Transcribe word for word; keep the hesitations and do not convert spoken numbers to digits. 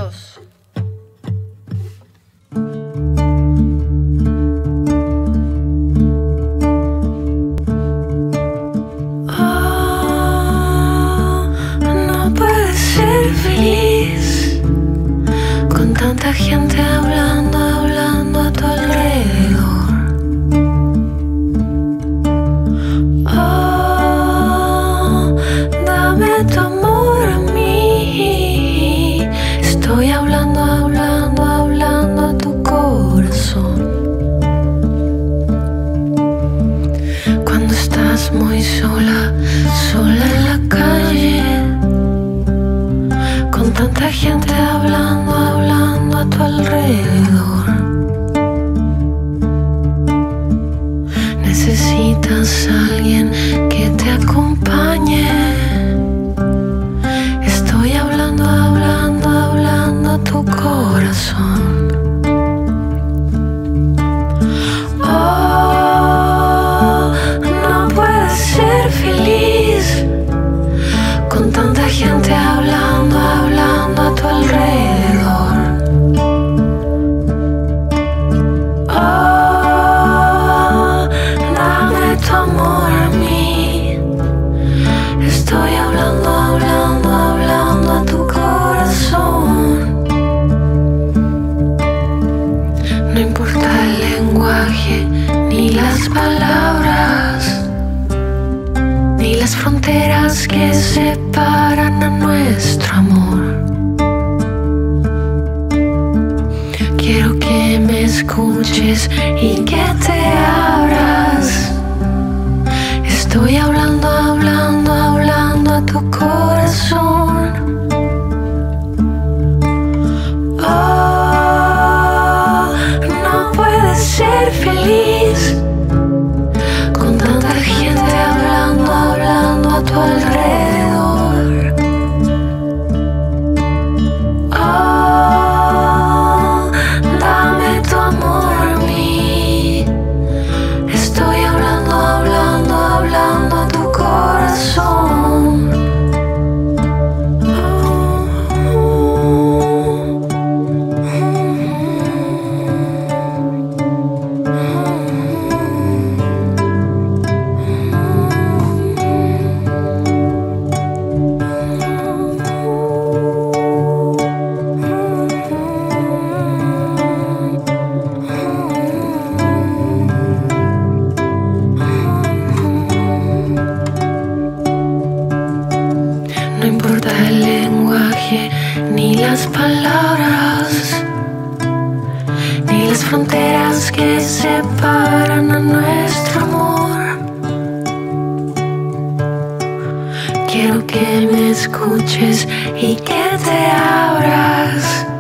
dos. Tanta gente hablando, hablando a tu alrededor. Oh, dame tu amor a mí. Estoy hablando, hablando, hablando a tu corazón. Cuando estás muy sola, sola en la calle, con tanta gente hablando, hablando a tu alrededor. Necesitas a alguien que te acompañe. Estoy hablando, hablando, hablando a tu corazón. Oh, no puedes ser feliz con tanta gente hablando, hablando a tu alrededor. Oh, dame tu amor a mí. Estoy hablando, hablando, hablando a tu corazón. No importa el lenguaje ni las palabras, ni las fronteras que separan a nuestro amor. Quiero que me escuches y que te abras. Estoy hablando, hablando, hablando a tu corazón. Oh, no puedes ser feliz con tanta gente hablando, hablando a tu alrededor. Oh, dame tu amor a mí. Estoy hablando, hablando, hablando a tu corazón. No importa el lenguaje, ni las palabras, ni las fronteras que separan a nuestro amor. Quiero que me escuches y que te abras.